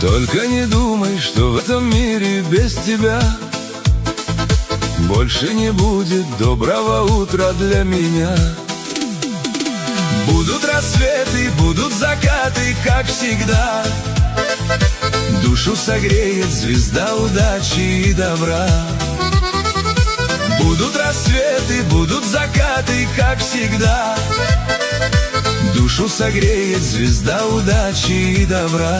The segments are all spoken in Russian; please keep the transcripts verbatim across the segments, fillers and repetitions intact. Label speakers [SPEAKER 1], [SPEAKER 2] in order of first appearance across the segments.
[SPEAKER 1] Только не думай, что в этом мире без тебя больше не будет доброго утра для меня. Будут рассветы, будут закаты, как всегда. Душу согреет звезда удачи и добра. Будут рассветы, будут закаты, как всегда. Душу согреет звезда удачи и добра.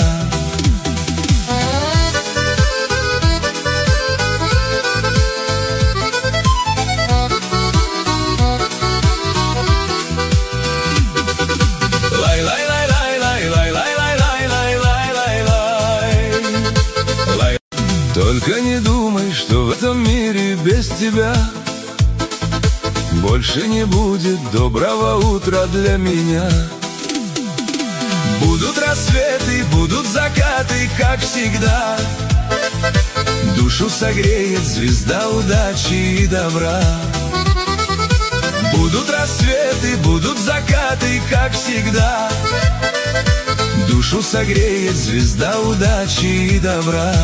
[SPEAKER 1] Только не думай, что в этом мире без тебя больше не будет доброго утра для меня. Будут рассветы, будут закаты, как всегда. Душу согреет звезда удачи и добра. Будут рассветы, будут закаты, как всегда. Душу согреет звезда удачи и добра.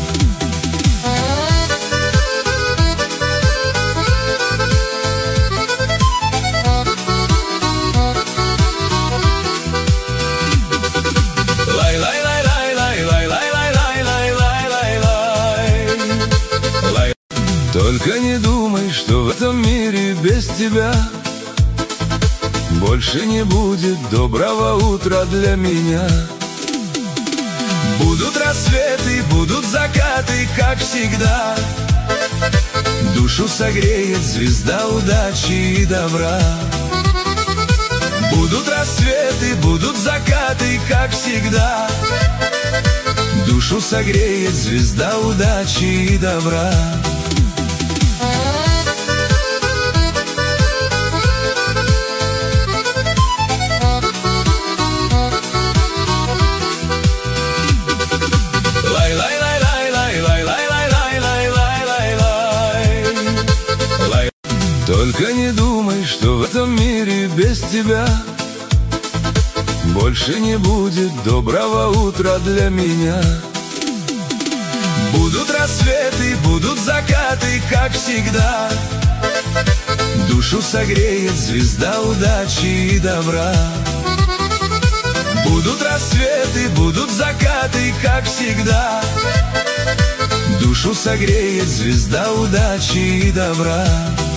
[SPEAKER 1] Только не думай, что в этом мире без тебя больше не будет доброго утра для меня. Будут рассветы, будут закаты, как всегда. Душу согреет звезда удачи и добра. Будут рассветы, будут закаты, как всегда. Душу согреет звезда удачи и добра. Только не думай, что в этом мире без тебя больше не будет доброго утра для меня. Будут рассветы, будут закаты, как всегда. Душу согреет звезда удачи и добра. Будут рассветы, будут закаты, как всегда. Душу согреет звезда удачи и добра.